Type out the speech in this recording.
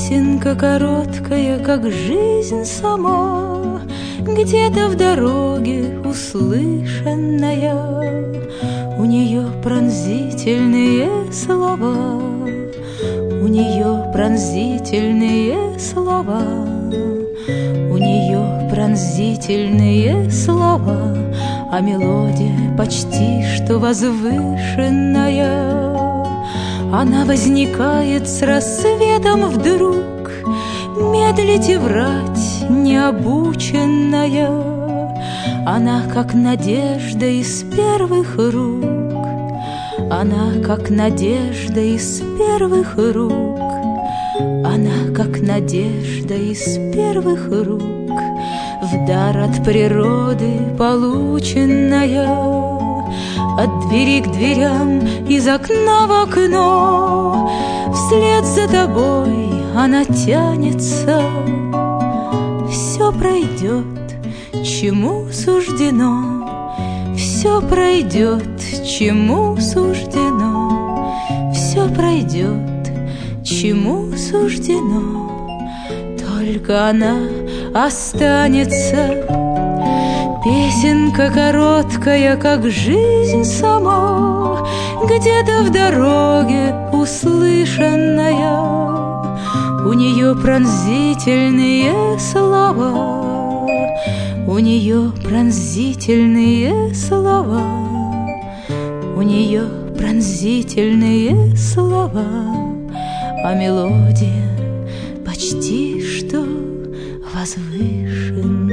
Песенка короткая, как жизнь сама, где-то в дороге услышанная. У нее пронзительные слова, у нее пронзительные слова, у нее пронзительные слова, а мелодия почти что возвышенная. Она возникает с рассветом вдруг, медлить и врать необученная. Она как надежда из первых рук, она как надежда из первых рук, она как надежда из первых рук, в дар от природы полученная. От двери к дверям, из окна в окно, вслед за тобой она тянется. Все пройдет, чему суждено, все пройдет, чему суждено, все пройдет, чему суждено, только она останется. Песенка короткая, как жизнь сама, где-то в дороге услышанная. У нее пронзительные слова, у нее пронзительные слова, у нее пронзительные слова, а мелодия почти что возвышенная.